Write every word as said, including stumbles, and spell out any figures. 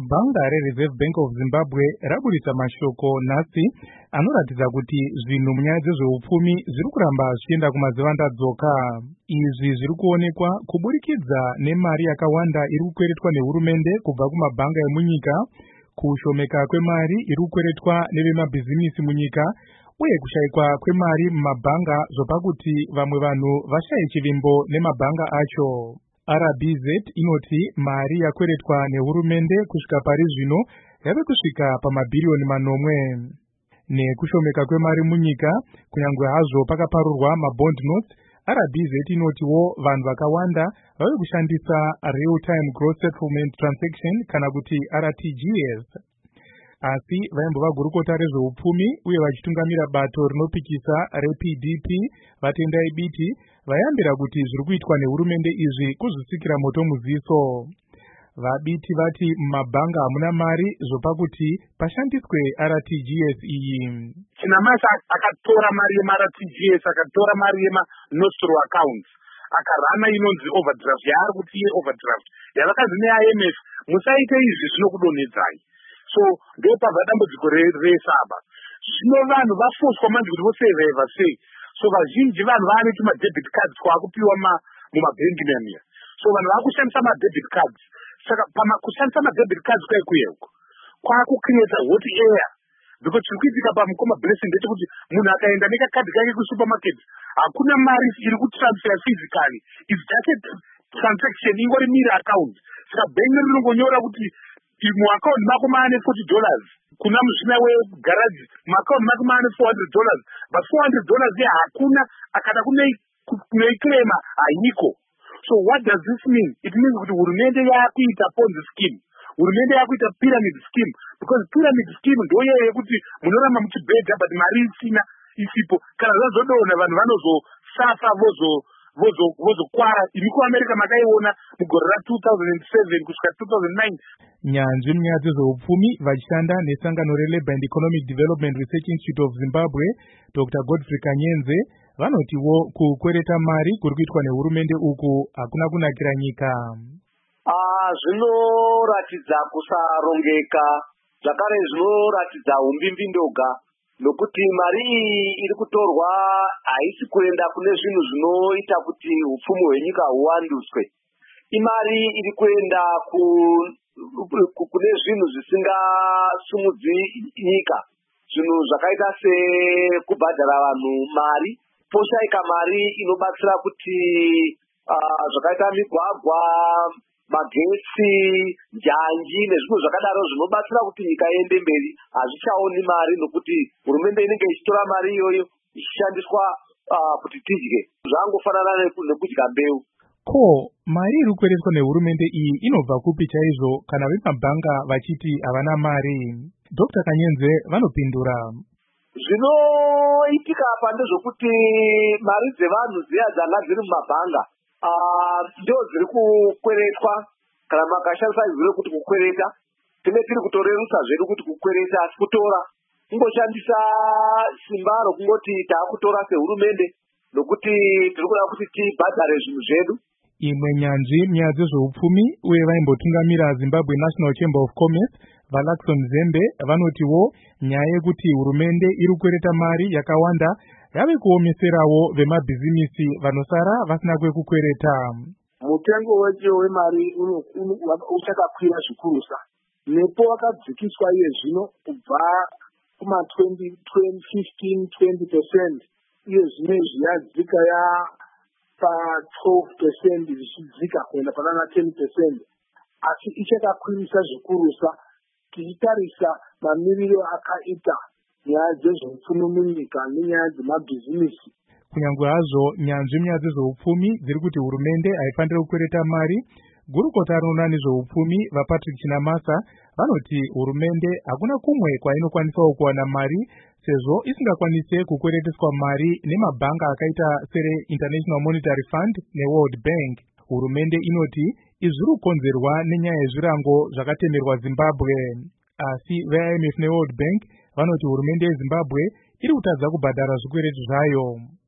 Bhanga reReserve Bank of Zimbabwe rabudisa mashoko nhasi anoratidza kuti zvinhu munyaya dzezveupfumi zviri kuramba zvichienda kumadzivandadzoka. Izvi zviri kuonekwa kuburikidza nemari yakawanda iri kukweretwa nehurumende kubva kumabhanga emunyika, kushomeka kwemari iri kukweretwa nevemabhizimisi munyika, uye kushayikwa kwemari mumabhanga zvopa kuti vamwe vanhu vashaye chivimbo nemabhanga acho. R B Z inoti mari yakweretwa nehurumende kusvika pari zvino yave kusvika pamabhiriyoni manomwe. Nekushomeka kwemari munyika, kunyange hazvo pakaparurwa mabond notes, R B Z inotiwo vanhu vakawanda vave kushandisa real time gross settlement transaction kana kuti R T G S. Asi vaimbova gurukota rezveupfumi uye vachitungamira bato rinopikisa reP D P vatendai biti vayambira kuti zviri kuitwa nehurumende izvi kuzvisikira moto muziso. Vabiti vati mumabhanga hamuna mari zvopa kuti pashandiswe R T G S iyi. Chinamasa akatora mari yema-R T G S, akatora mari yema-nostro accounts, akarana inonzi overdraft, yaari kuti iye overdraft yavakazi ne-I M F musaite izvi zvinokudonhedzai. So ndopabva dambudziko resaba. Zvino vanhu vafoswa manzi kuti vosevheva sei. So vazhinji vanhu vaane tuma-debit cards twakupiwa mumabhengi nemiya. So vanhu vakushandisa ma-debit cards. Saka kushandisa ma-debit cards kwaikuyeko kwakukreata hot air, because chiri kuitika pamukoma blessing ndechekuti munhu akaenda nekakadhi kake kusupermarket hakuna mari iri kutransfer physically, it's just a transaction ingori miri account. Saka bhengi rinongonyora kuti muaccount mako maane forty dollars, kuna mushina wegaraji muaccount mako maane four hundred dollars, but four hundred dollars ye hakuna, akada kunoiclaima haiko. So what does this mean? It means kuti hurumende yakuita Ponzi scheme, hurumende yakuita pyramid scheme, because pyramid scheme ndoye yekuti munoramba muchibhedha but mari isina isipo. Kana zvazodona vanhu vanozosafa vozo vozo vozokwara. Imi kuAmerica makaiona mugore ra two thousand seven kusvika two thousand nine. Nyanzvi munyaya dzezveupfumi vachishanda nesangano reLabour and Economic Development Research Institute of Zimbabwe, Doctor Godfrey Kanyenze, vanotiwo kukwereta mari kuri kuitwa nehurumende uku hakuna kunakira nyika. Ah, zvinoratidza kusarongeka, zvakare zvinoratidza umbimbi-ndoga, nokuti mari iyi iri kutorwa haisi kuenda kune zvinhu zvinoita kuti upfumi hwenyika huwanduswe. Imari iri kuenda ku kune zvinhu zvisingasumudzi nyika, zvinhu zvakaita sekubhadhara vanhu mari, poshaika mari inobatsira kuti uh, zvakaita migwagwa, magetsi, njanji nezvimwe zvakadaro zvinobatsira kuti nyika iende mberi hazvichaoni mari, nokuti hurumende inenge ichitora mari iyoyo ichishandiswa uh, kuti tidye. Zvangofanana nekudya mbeu. Ko, mari iri kukweretwa nehurumende iyi inobva kupi chaizvo kana vemabhanga vachiti havana mari? Doctor Kanyenze vanopindura. Zvinoitika apa ndezvokuti mari dzevanhu dziya dzanga dziri mumabhanga uh, ndio dziri kukweretwa, kana makashandisa izwi kuti kukwereta. Tine tiri kutorerutsa zvedu kuti kukwereta, asi kutora kungoshandisa simba rokungoti taakutora sehurumende nokuti tiri kuda kuti tibhadhare zvinhu zvedu. Imwe nyanzvi munyaya dzezveupfumi uye vaimbotungamira Zimbabwe National Chamber of Commerce, Valaxon Zembe, vanotiwo nyaya yekuti hurumende iri kukwereta mari yakawanda yave kuomeserawo vemabhizimisi vanosara vasina kwekukwereta. Mutengo wecho wemari uchakakwira zvikurusa. Nepo wakadzikiswa iye zvino kubva kuma twenty fifteen twenty percent, iye zvino zviyadzika ya pa twelve percent zvichidzika kuenda panana ten percent, asi ichakakwirisa zvikurusa tichitarisa mamiriro akaita nyaya dzezveupfumi munyika nenyaya dzemabhizimisi. Kunyange hazvo nyanzvi munyaya dzezveupfumi dziri kuti hurumende haifaniri kukwereta mari, gurukota rinoona nezveupfumi vaPatrick Chinamasa vanoti hurumende hakuna kumwe kwainokwanisawo kuwana mari sezvo isingakwanise kukwereteswa mari nemabhanga akaita sere International Monetary Fund neWorld Bank. Hurumende inoti izvi zviri kukonzerwa nenyaya yezvirango zvakatemerwa Zimbabwe. Asi ve-I M F neWorld Bank vanoti hurumende yeZimbabwe iri kutadza kubhadhara zvikwereto zvayo.